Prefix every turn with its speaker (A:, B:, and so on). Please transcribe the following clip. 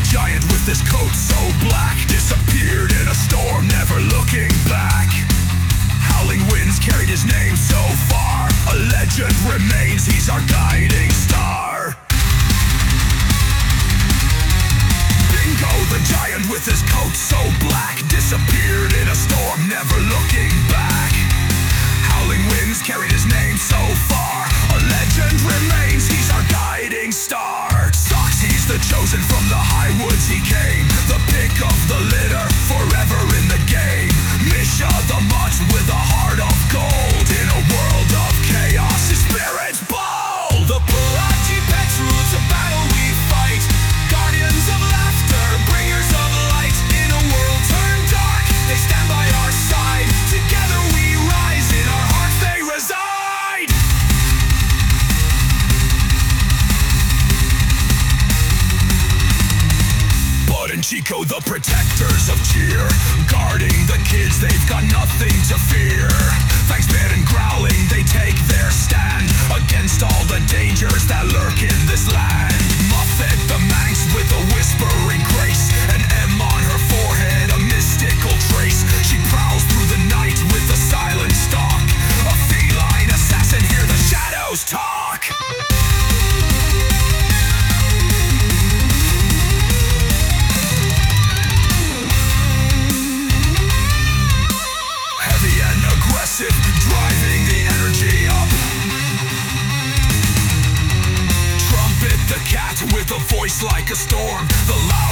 A: giant with his coat so black disappeared in a storm, never looking back. Howling winds carried his name so far. A legend remains, he's our guiding star. Bingo the giant with his coat so black disappeared in a storm, never looking back. Howling winds carried his name so far. A legend remains, he's our guiding star. Sox, he's the chosen, from the high woods he came. The pick of the litter, forever in the game. Misha the mutt with a heart of gold. In a world of chaos, his spirit's bold. The Pulachi pets roots a battle we fight. Guardians of laughter, bringers of light. In a world turned dark, they stand by our side. Together we rise, in our hearts they reside. Bud and Chico, the protectors of cheer, guarding the kids, they've got nothing to fear. Fangs, Bit and Growling, they take their stand against all the dangers that lurk in this land. Muffet the Manx with a whispering grace, an M on her forehead, a mystical trace. She prowls through the night with a silent stalk. A feline assassin, hear the shadows talk. Heavy and aggressive, driving the energy up. Trumpet the cat with a voice like a storm. The loud